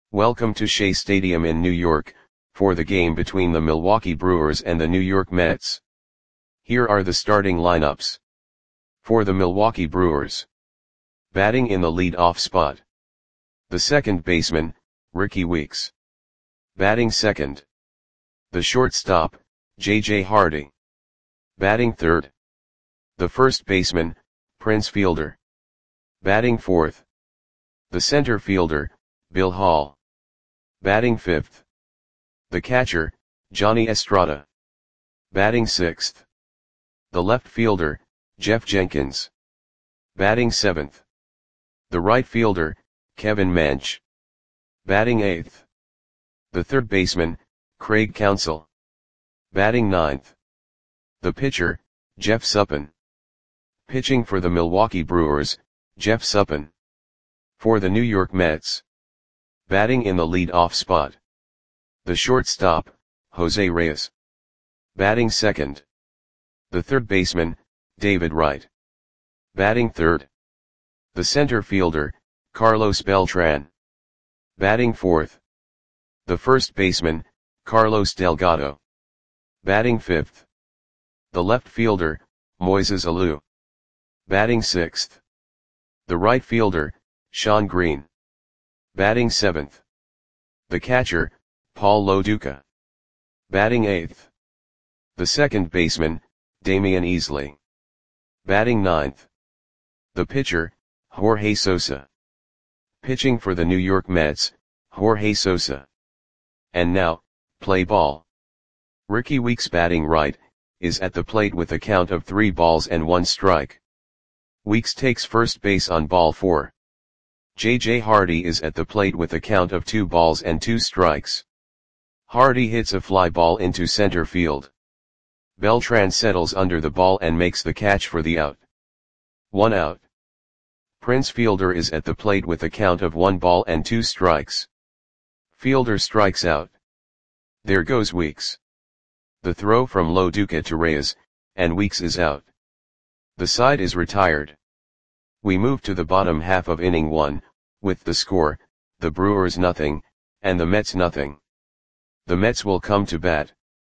Welcome to Shea Stadium in New York, for the game between the Milwaukee Brewers and the New York Mets. Here are the starting lineups. For the Milwaukee Brewers. Batting in the lead-off spot. The second baseman, Rickie Weeks. Batting second. The shortstop, J.J. Hardy. Batting third. The first baseman, Prince Fielder. Batting fourth. The center fielder, Bill Hall. Batting fifth. The catcher, Johnny Estrada. Batting sixth. The left fielder, Jeff Jenkins. Batting seventh. The right fielder, Kevin Mench. Batting eighth. The third baseman, Craig Counsell. Batting ninth. The pitcher, Jeff Suppan. Pitching for the Milwaukee Brewers, Jeff Suppan. For the New York Mets. Batting in the lead-off spot. The shortstop, Jose Reyes. Batting second. The third baseman, David Wright. Batting third. The center fielder, Carlos Beltran. Batting fourth. The first baseman, Carlos Delgado. Batting fifth. The left fielder, Moises Alou. Batting sixth. The right fielder, Shawn Green. Batting seventh. The catcher, Paul Lo Duca. Batting eighth. The second baseman, Damian Easley. Batting ninth. The pitcher, Jorge Sosa. Pitching for the New York Mets, Jorge Sosa. And now, play ball. Rickie Weeks batting right, is at the plate with a count of 3 balls and 1 strike. Weeks takes first base on ball 4. J.J. Hardy is at the plate with a count of 2 balls and 2 strikes. Hardy hits a fly ball into center field. Beltran settles under the ball and makes the catch for the out. 1 out. Prince Fielder is at the plate with a count of 1 ball and 2 strikes. Fielder strikes out. There goes Weeks. The throw from Lo Duca to Reyes, and Weeks is out. The side is retired. We move to the bottom half of inning 1, with the score, the Brewers nothing, and the Mets nothing. The Mets will come to bat.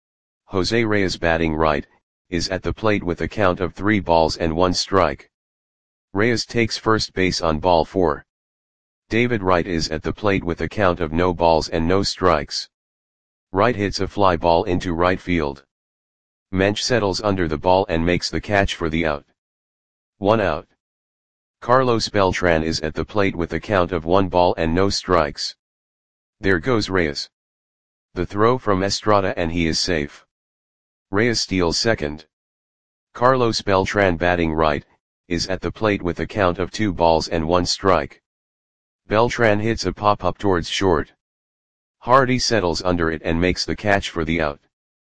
Jose Reyes batting right, is at the plate with a count of 3 balls and 1 strike. Reyes takes first base on ball 4. David Wright is at the plate with a count of no balls and no strikes. Wright hits a fly ball into right field. Mench settles under the ball and makes the catch for the out. 1 out. Carlos Beltran is at the plate with a count of 1 ball and no strikes. There goes Reyes. The throw from Estrada and he is safe. Reyes steals second. Carlos Beltran batting right, is at the plate with a count of 2 balls and 1 strike. Beltran hits a pop-up towards short. Hardy settles under it and makes the catch for the out.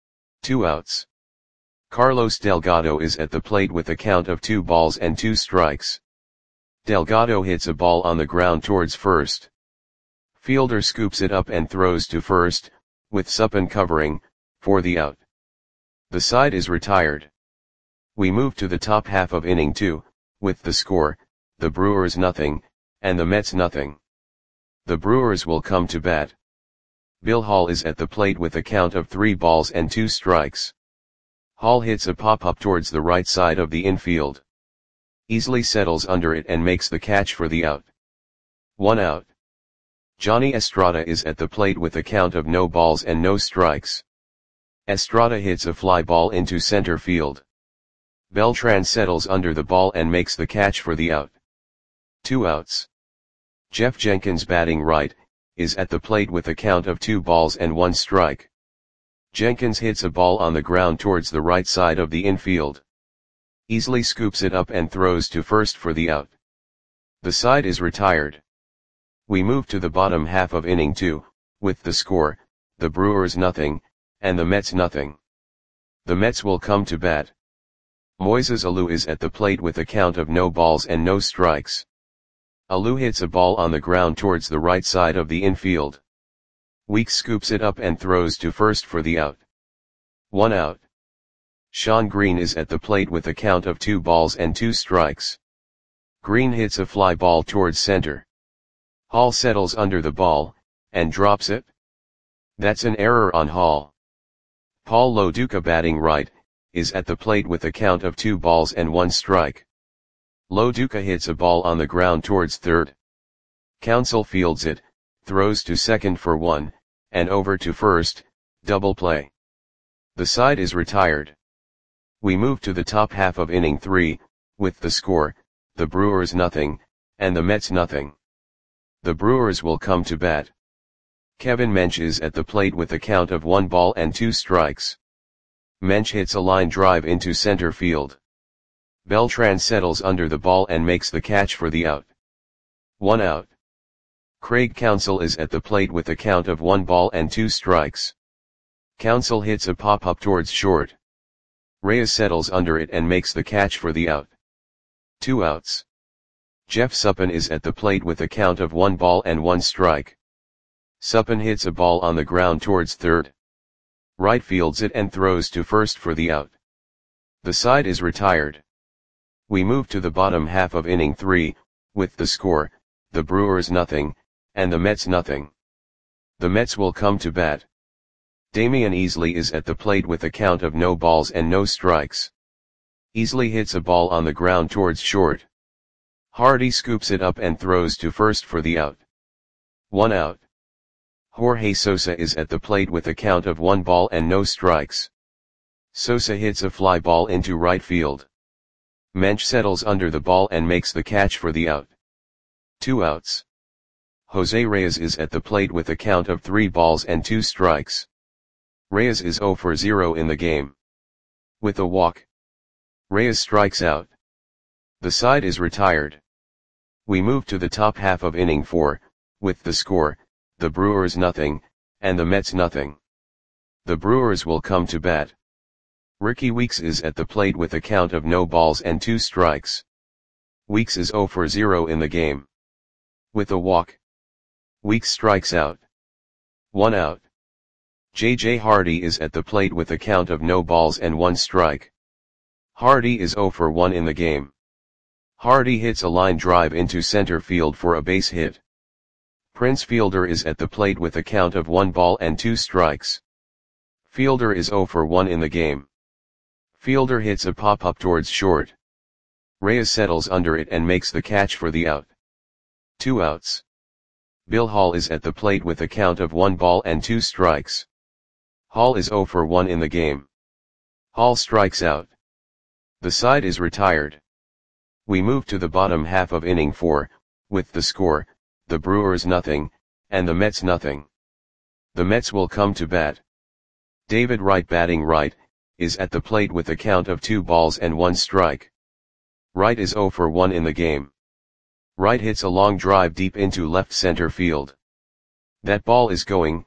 2 outs. Carlos Delgado is at the plate with a count of 2 balls and 2 strikes. Delgado hits a ball on the ground towards first. Fielder scoops it up and throws to first, with Suppan covering, for the out. The side is retired. We move to the top half of inning 2, with the score, the Brewers nothing, and the Mets nothing. The Brewers will come to bat. Bill Hall is at the plate with a count of 3 balls and 2 strikes. Hall hits a pop-up towards the right side of the infield. Easley settles under it and makes the catch for the out. 1 out. Johnny Estrada is at the plate with a count of no balls and no strikes. Estrada hits a fly ball into center field. Beltran settles under the ball and makes the catch for the out. 2 outs. Jeff Jenkins batting right, is at the plate with a count of 2 balls and 1 strike. Jenkins hits a ball on the ground towards the right side of the infield. Easley scoops it up and throws to first for the out. The side is retired. We move to the bottom half of inning 2, with the score, the Brewers nothing, and the Mets nothing. The Mets will come to bat. Moises Alou is at the plate with a count of no balls and no strikes. Alou hits a ball on the ground towards the right side of the infield. Weeks scoops it up and throws to first for the out. 1 out. Shawn Green is at the plate with a count of 2 balls and 2 strikes. Green hits a fly ball towards center. Hall settles under the ball, and drops it? That's an error on Hall. Paul Lo Duca batting right, is at the plate with a count of 2 balls and 1 strike. Lo Duca hits a ball on the ground towards third. Counsell fields it, throws to second for 1, and over to first, double play. The side is retired. We move to the top half of inning 3, with the score, the Brewers nothing, and the Mets nothing. The Brewers will come to bat. Kevin Mench is at the plate with a count of 1 ball and 2 strikes. Mench hits a line drive into center field. Beltran settles under the ball and makes the catch for the out. 1 out. Craig Counsell is at the plate with a count of 1 ball and 2 strikes. Counsell hits a pop-up towards short. Reyes settles under it and makes the catch for the out. 2 outs. Jeff Suppan is at the plate with a count of 1 ball and 1 strike. Suppan hits a ball on the ground towards third. Right fields it and throws to first for the out. The side is retired. We move to the bottom half of inning 3, with the score, the Brewers nothing, and the Mets nothing. The Mets will come to bat. Damian Easley is at the plate with a count of no balls and no strikes. Easley hits a ball on the ground towards short. Hardy scoops it up and throws to first for the out. 1 out. Jorge Sosa is at the plate with a count of 1 ball and no strikes. Sosa hits a fly ball into right field. Mench settles under the ball and makes the catch for the out. 2 outs. Jose Reyes is at the plate with a count of 3 balls and 2 strikes. Reyes is 0 for 0 in the game. With a walk, Reyes strikes out. The side is retired. We move to the top half of inning 4, with the score, the Brewers nothing, and the Mets nothing. The Brewers will come to bat. Ricky Weeks is at the plate with a count of no balls and 2 strikes. Weeks is 0 for 0 in the game. With a walk, Weeks strikes out. 1 out. J.J. Hardy is at the plate with a count of no balls and 1 strike. Hardy is 0 for 1 in the game. Hardy hits a line drive into center field for a base hit. Prince Fielder is at the plate with a count of 1 ball and 2 strikes. Fielder is 0 for 1 in the game. Fielder hits a pop-up towards short. Reyes settles under it and makes the catch for the out. 2 outs. Bill Hall is at the plate with a count of 1 ball and 2 strikes. Hall is 0 for 1 in the game. Hall strikes out. The side is retired. We move to the bottom half of inning 4, with the score, the Brewers nothing, and the Mets nothing. The Mets will come to bat. David Wright batting right, is at the plate with a count of 2 balls and 1 strike. Wright is 0 for 1 in the game. Wright hits a long drive deep into left center field. That ball is going,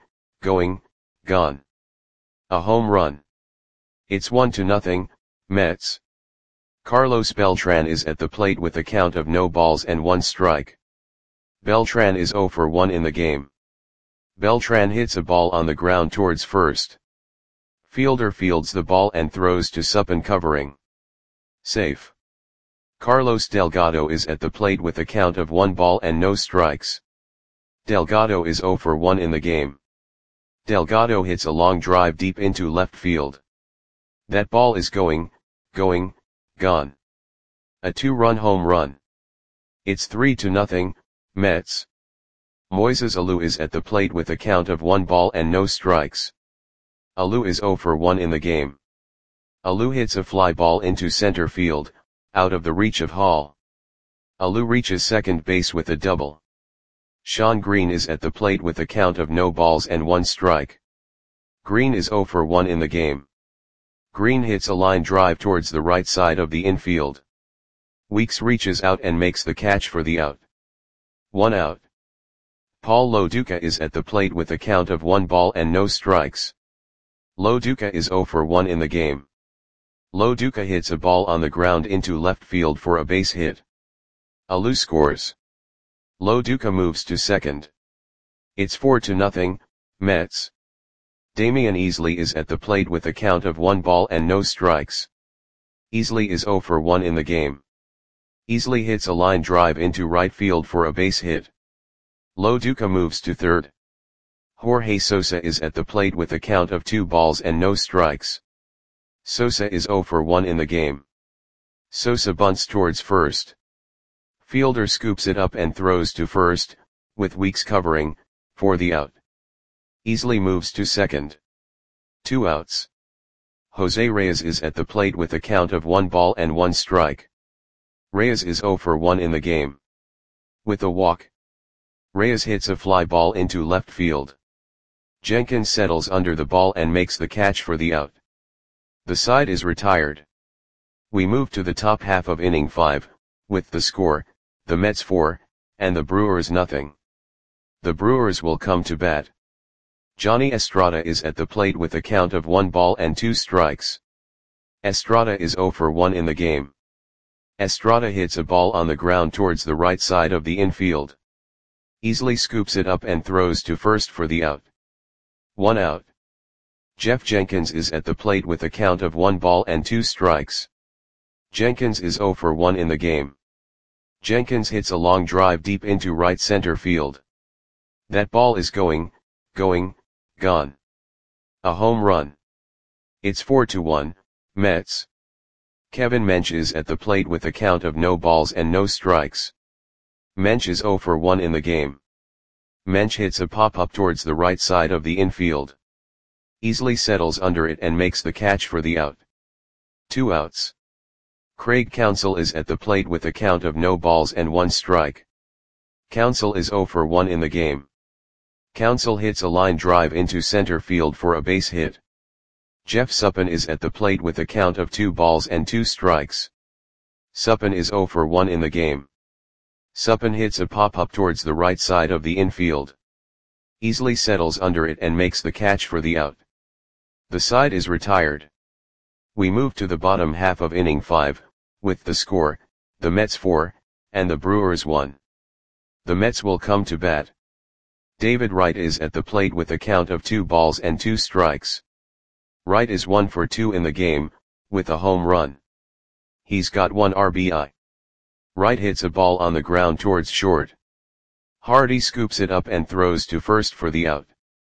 gone. A home run. It's 1-0, Mets. Carlos Beltran is at the plate with a count of no balls and 1 strike. Beltran is 0 for 1 in the game. Beltran hits a ball on the ground towards first. Fielder fields the ball and throws to Suppan covering. Safe. Carlos Delgado is at the plate with a count of 1 ball and no strikes. Delgado is 0 for 1 in the game. Delgado hits a long drive deep into left field. That ball is going, gone. A 2-run home run. It's 3-0, Mets. Moises Alou is at the plate with a count of 1 ball and no strikes. Alou is 0 for 1 in the game. Alou hits a fly ball into center field, out of the reach of Hall. Alou reaches second base with a double. Sean Green is at the plate with a count of no balls and 1 strike. Green is 0 for 1 in the game. Green hits a line drive towards the right side of the infield. Weeks reaches out and makes the catch for the out. 1 out. Paul Lo Duca is at the plate with a count of 1 ball and no strikes. Lo Duca is 0 for 1 in the game. Lo Duca hits a ball on the ground into left field for a base hit. Alou scores. Lo Duca moves to second. It's 4-0, Mets. Damian Easley is at the plate with a count of 1 ball and no strikes. Easley is 0 for 1 in the game. Easley hits a line drive into right field for a base hit. Lo Duca moves to third. Jorge Sosa is at the plate with a count of 2 balls and no strikes. Sosa is 0 for 1 in the game. Sosa bunts towards first. Fielder scoops it up and throws to first, with Weeks covering, for the out. Easily moves to second. 2 outs. Jose Reyes is at the plate with a count of 1 ball and 1 strike. Reyes is 0 for 1 in the game. With a walk, Reyes hits a fly ball into left field. Jenkins settles under the ball and makes the catch for the out. The side is retired. We move to the top half of inning 5, with the score, the Mets 4, and the Brewers nothing. The Brewers will come to bat. Johnny Estrada is at the plate with a count of 1 ball and 2 strikes. Estrada is 0 for 1 in the game. Estrada hits a ball on the ground towards the right side of the infield. Easily scoops it up and throws to first for the out. 1 out. Jeff Jenkins is at the plate with a count of 1 ball and 2 strikes. Jenkins is 0 for 1 in the game. Jenkins hits a long drive deep into right center field. That ball is going, gone. A home run. It's 4-1, Mets. Kevin Mench is at the plate with a count of no balls and no strikes. Mench is 0 for 1 in the game. Mench hits a pop-up towards the right side of the infield. Easily settles under it and makes the catch for the out. 2 outs. Craig Counsell is at the plate with a count of no balls and 1 strike. Counsell is 0 for 1 in the game. Counsell hits a line drive into center field for a base hit. Jeff Suppan is at the plate with a count of 2 balls and 2 strikes. Suppan is 0 for 1 in the game. Suppan hits a pop-up towards the right side of the infield. Easily settles under it and makes the catch for the out. The side is retired. We move to the bottom half of inning 5, with the score, the Mets 4, and the Brewers 1. The Mets will come to bat. David Wright is at the plate with a count of 2 balls and 2 strikes. Wright is 1 for 2 in the game, with a home run. He's got 1 RBI. Wright hits a ball on the ground towards short. Hardy scoops it up and throws to first for the out.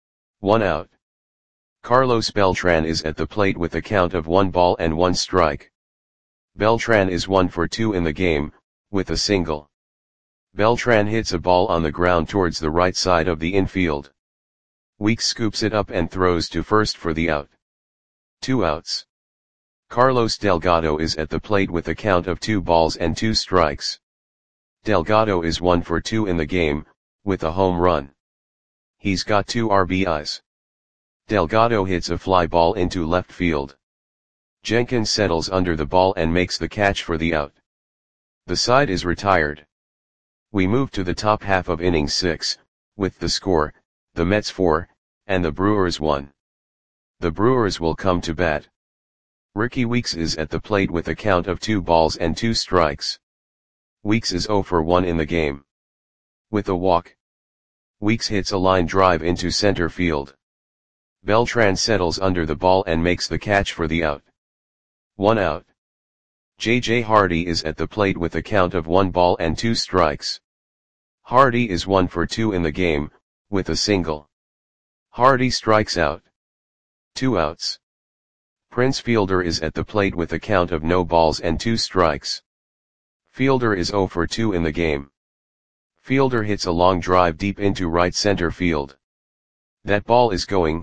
1 out. Carlos Beltran is at the plate with a count of 1 ball and 1 strike. Beltran is 1 for 2 in the game, with a single. Beltran hits a ball on the ground towards the right side of the infield. Weeks scoops it up and throws to first for the out. 2 outs. Carlos Delgado is at the plate with a count of 2 balls and 2 strikes. Delgado is 1 for 2 in the game, with a home run. He's got 2 RBIs. Delgado hits a fly ball into left field. Jenkins settles under the ball and makes the catch for the out. The side is retired. We move to the top half of inning 6, with the score, the Mets 4, and the Brewers 1. The Brewers will come to bat. Ricky Weeks is at the plate with a count of 2 balls and 2 strikes. Weeks is 0 for 1 in the game. With a walk, Weeks hits a line drive into center field. Beltran settles under the ball and makes the catch for the out. 1 out. J.J. Hardy is at the plate with a count of 1 ball and 2 strikes. Hardy is 1 for 2 in the game, with a single. Hardy strikes out. 2 outs. Prince Fielder is at the plate with a count of no balls and 2 strikes. Fielder is 0 for 2 in the game. Fielder hits a long drive deep into right center field. That ball is going,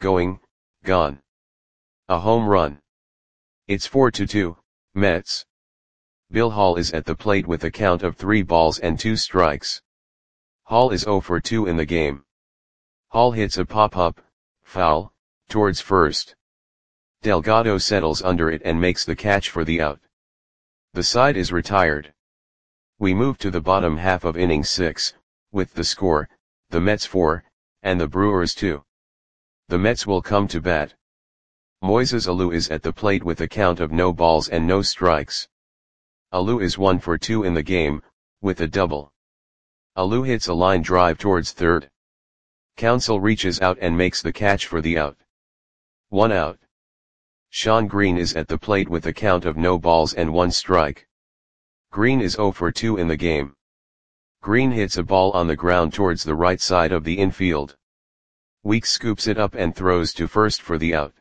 gone. A home run. It's 4-2, Mets. Bill Hall is at the plate with a count of 3 balls and 2 strikes. Hall is 0 for 2 in the game. Hall hits a pop-up, foul, towards first. Delgado settles under it and makes the catch for the out. The side is retired. We move to the bottom half of inning 6, with the score, the Mets 4, and the Brewers 2. The Mets will come to bat. Moises Alou is at the plate with a count of no balls and no strikes. Alou is 1 for 2 in the game, with a double. Alou hits a line drive towards third. Counsell reaches out and makes the catch for the out. 1 out. Sean Green is at the plate with a count of no balls and 1 strike. Green is 0 for 2 in the game. Green hits a ball on the ground towards the right side of the infield. Weeks scoops it up and throws to first for the out.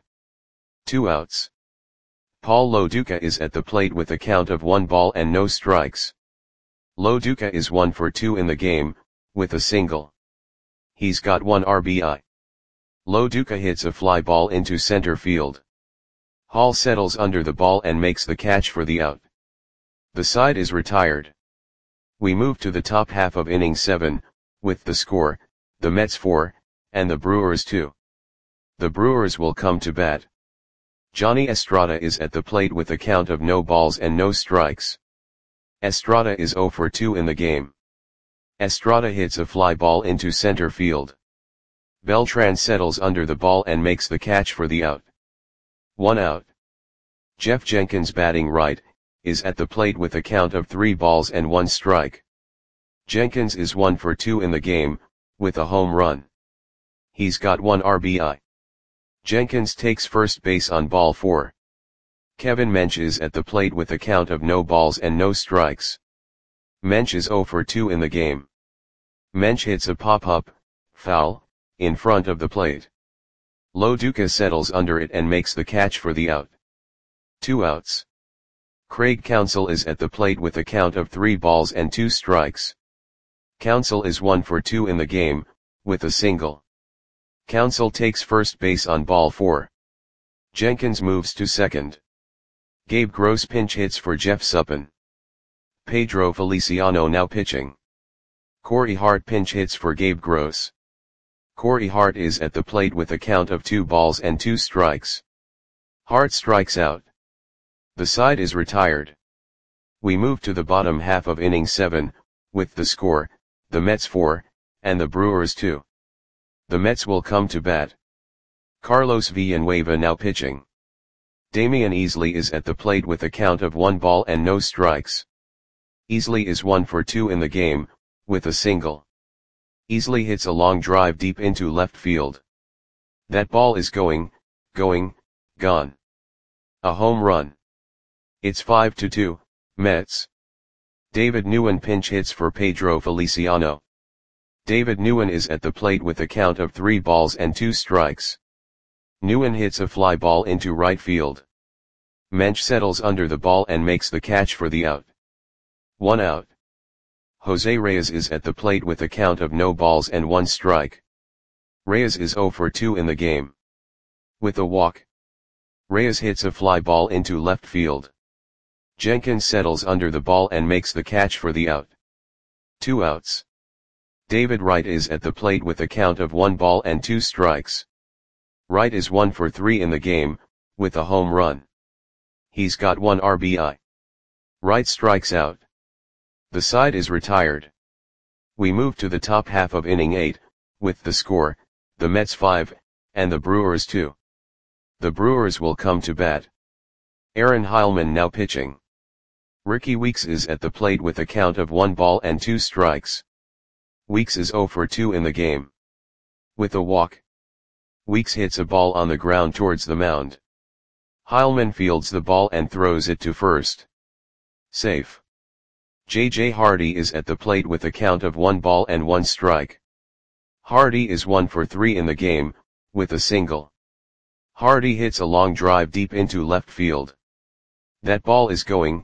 2 outs. Paul Lo Duca is at the plate with a count of 1 ball and no strikes. Lo Duca is 1 for 2 in the game, with a single. He's got 1 RBI. Lo Duca hits a fly ball into center field. Hall settles under the ball and makes the catch for the out. The side is retired. We move to the top half of inning 7, with the score, the Mets 4, and the Brewers 2. The Brewers will come to bat. Johnny Estrada is at the plate with a count of no balls and no strikes. Estrada is 0 for 2 in the game. Estrada hits a fly ball into center field. Beltran settles under the ball and makes the catch for the out. 1 out. Jeff Jenkins, batting right, is at the plate with a count of 3 balls and 1 strike. Jenkins is 1 for 2 in the game, with a home run. He's got 1 RBI. Jenkins takes first base on ball 4. Kevin Mench is at the plate with a count of no balls and no strikes. Mench is 0 for 2 in the game. Mench hits a pop-up, foul, in front of the plate. Lo Duca settles under it and makes the catch for the out. 2 outs. Craig Counsell is at the plate with a count of 3 balls and 2 strikes. Counsell is 1 for 2 in the game, with a single. Counsell takes first base on ball 4. Jenkins moves to second. Gabe Gross pinch hits for Jeff Suppan. Pedro Feliciano now pitching. Corey Hart pinch hits for Gabe Gross. Corey Hart is at the plate with a count of 2 balls and 2 strikes. Hart strikes out. The side is retired. We move to the bottom half of inning 7, with the score, the Mets 4, and the Brewers 2. The Mets will come to bat. Carlos Villanueva now pitching. Damian Easley is at the plate with a count of 1 ball and no strikes. Easley is 1 for 2 in the game, with a single. Easley hits a long drive deep into left field. That ball is going, gone. A home run. It's 5-2, Mets. David Nguyen pinch hits for Pedro Feliciano. David Nguyen is at the plate with a count of 3 balls and 2 strikes. Nguyen hits a fly ball into right field. Mench settles under the ball and makes the catch for the out. 1 out. Jose Reyes is at the plate with a count of no balls and 1 strike. Reyes is 0 for 2 in the game. With a walk. Reyes hits a fly ball into left field. Jenkins settles under the ball and makes the catch for the out. 2 outs. David Wright is at the plate with a count of 1 ball and 2 strikes. Wright is 1 for 3 in the game, with a home run. He's got 1 RBI. Wright strikes out. The side is retired. We move to the top half of inning 8, with the score, the Mets 5, and the Brewers 2. The Brewers will come to bat. Aaron Heilman now pitching. Ricky Weeks is at the plate with a count of 1 ball and 2 strikes. Weeks is 0 for 2 in the game. With a walk. Weeks hits a ball on the ground towards the mound. Heilman fields the ball and throws it to first. Safe. J.J. Hardy is at the plate with a count of 1 ball and 1 strike. Hardy is 1 for 3 in the game, with a single. Hardy hits a long drive deep into left field. That ball is going,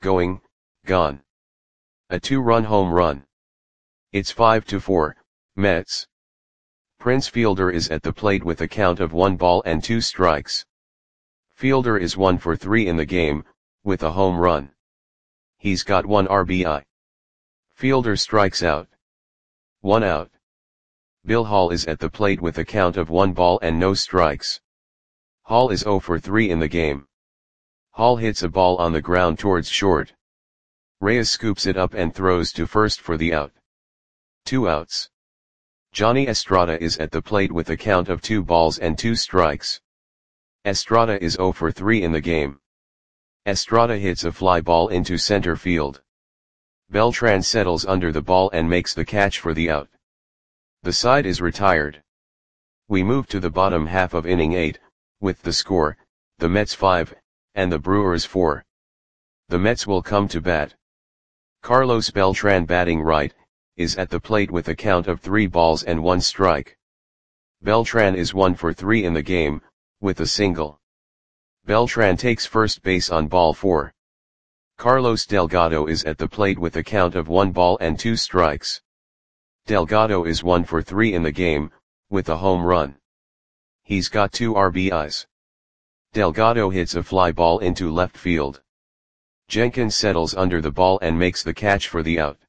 gone. A 2-run home run. It's 5-4, Mets. Prince Fielder is at the plate with a count of 1 ball and 2 strikes. Fielder is 1 for 3 in the game, with a home run. He's got 1 RBI. Fielder strikes out. 1 out. Bill Hall is at the plate with a count of 1 ball and no strikes. Hall is 0 for 3 in the game. Hall hits a ball on the ground towards short. Reyes scoops it up and throws to first for the out. 2 outs. Johnny Estrada is at the plate with a count of 2 balls and 2 strikes. Estrada is 0 for 3 in the game. Estrada hits a fly ball into center field. Beltran settles under the ball and makes the catch for the out. The side is retired. We move to the bottom half of inning 8, with the score, the Mets 5, and the Brewers 4. The Mets will come to bat. Carlos Beltran, batting right, is at the plate with a count of 3 balls and 1 strike. Beltran is 1 for 3 in the game, with a single. Beltran takes first base on ball 4. Carlos Delgado is at the plate with a count of 1 ball and 2 strikes. Delgado is 1 for 3 in the game, with a home run. He's got 2 RBIs. Delgado hits a fly ball into left field. Jenkins settles under the ball and makes the catch for the out.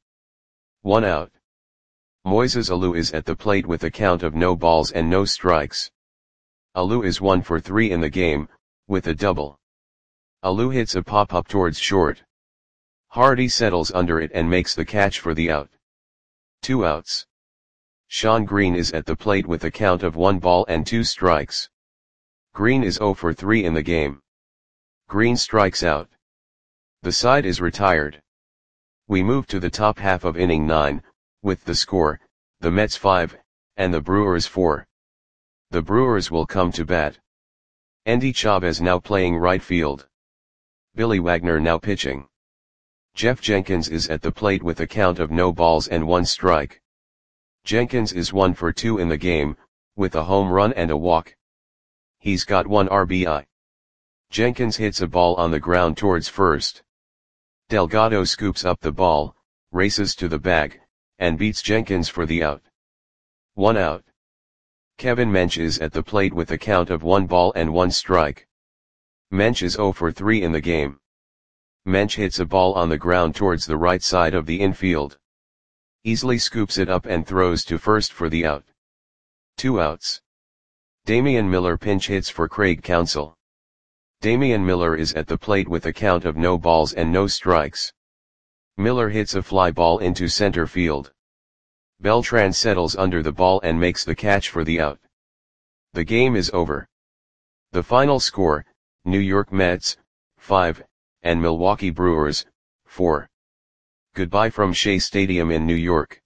1 out. Moises Alou is at the plate with a count of no balls and no strikes. Alou is 1 for 3 in the game, with a double. Alou hits a pop-up towards short. Hardy settles under it and makes the catch for the out. 2 outs. Sean Green is at the plate with a count of 1 ball and 2 strikes. Green is 0 for 3 in the game. Green strikes out. The side is retired. We move to the top half of inning 9, with the score, the Mets 5, and the Brewers 4. The Brewers will come to bat. Endy Chavez now playing right field. Billy Wagner now pitching. Jeff Jenkins is at the plate with a count of no balls and 1 strike. Jenkins is 1 for 2 in the game, with a home run and a walk. He's got 1 RBI. Jenkins hits a ball on the ground towards first. Delgado scoops up the ball, races to the bag, and beats Jenkins for the out. 1 out. Kevin Mench is at the plate with a count of 1 ball and 1 strike. Mench is 0 for 3 in the game. Mench hits a ball on the ground towards the right side of the infield. Easily scoops it up and throws to first for the out. 2 outs. Damian Miller pinch hits for Craig Counsell. Damian Miller is at the plate with a count of no balls and no strikes. Miller hits a fly ball into center field. Beltran settles under the ball and makes the catch for the out. The game is over. The final score, New York Mets, 5, and Milwaukee Brewers, 4. Goodbye from Shea Stadium in New York.